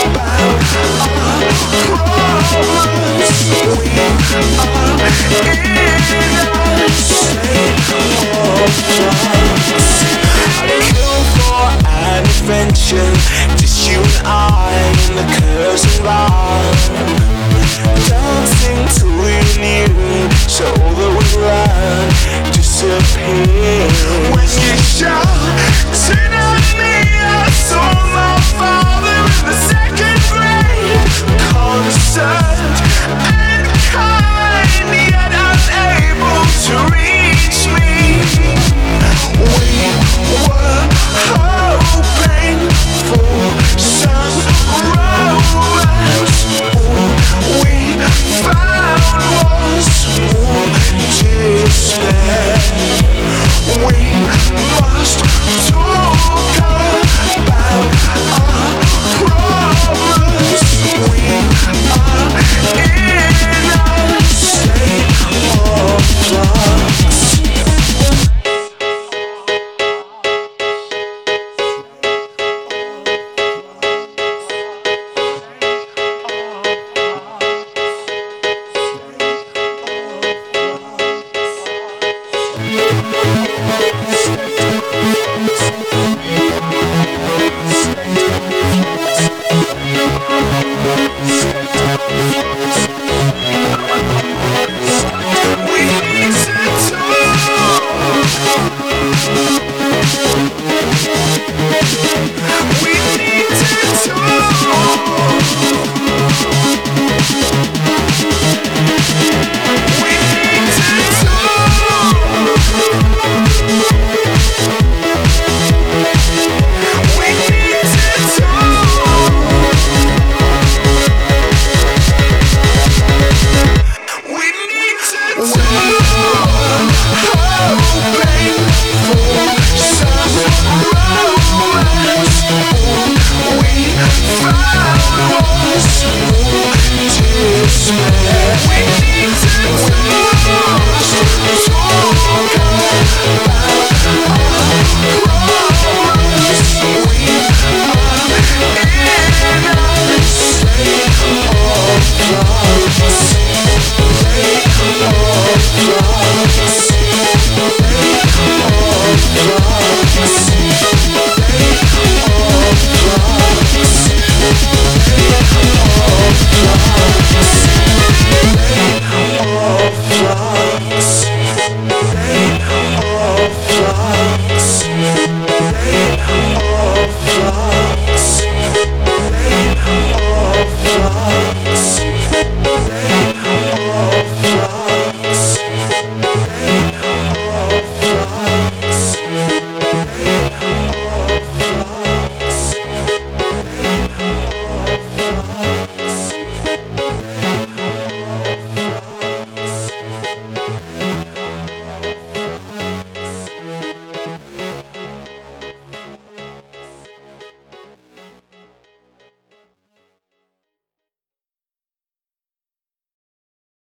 Just you and I in the curves and bars, dancing till we knew, so that we run, disappear. When you shouted at me, I saw my father in the second grade, concerned and kind, yet unable to reach me. We were hoping for some romance. All we found was more despair. We must talk about our problems. We are in a state of flux. Found was more despair.